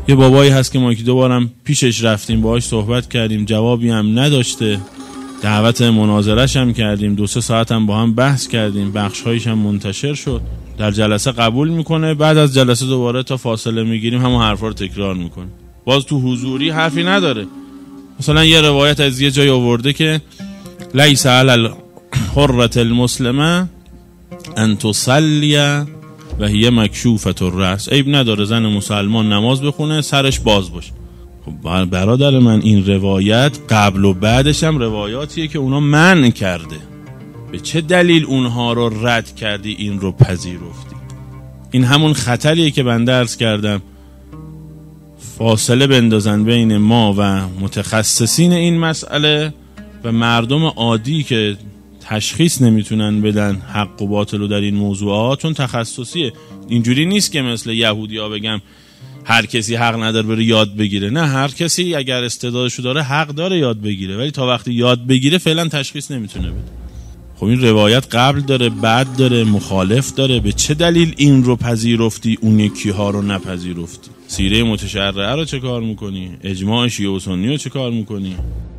یه بابایی هست که ما یکی دو بارم پیشش رفتیم باهاش صحبت کردیم، جوابی هم نداشته، دعوت مناظره‌اش هم کردیم، 2-3 ساعت هم با هم بحث کردیم، بخش‌هایش هم منتشر شد. در جلسه قبول میکنه، بعد از جلسه دوباره تا فاصله میگیریم همون حرفا رو تکرار میکنه. باز تو حضوری حرفی نداره. مثلا یه روایت از یه جای آورده که لیس علی الحرة المسلمه ان تصلی و هی مکشوفة الرأس. عیب نداره زن مسلمان نماز بخونه سرش باز باشه. خب برادر من، این روایت قبل و بعدش هم روایاتیه که اونا منع کرده. به چه دلیل اونها رو رد کردی، این رو پذیرفتی؟ این همون خطریه که بنده عرض کردم فاصله بندازن بین ما و متخصصین این مسئله و مردم عادی که تشخیص نمیتونن بدن حق و باطل رو در این موضوعات، چون تخصصیه. اینجوری نیست که مثل یهودی‌ها بگم هر کسی حق نداره بره یاد بگیره. نه، هر کسی اگر استعدادشو داره حق داره یاد بگیره، ولی تا وقتی یاد بگیره فعلا تشخیص نمیتونه بده. خب این روایت قبل داره، بعد داره، مخالف داره. به چه دلیل این رو پذیرفتی اون یکی ها رو نپذیرفتی؟ سیره متشرعه رو چه کار میکنی؟ اجماع شیعه و سنی رو چه کار میکنی؟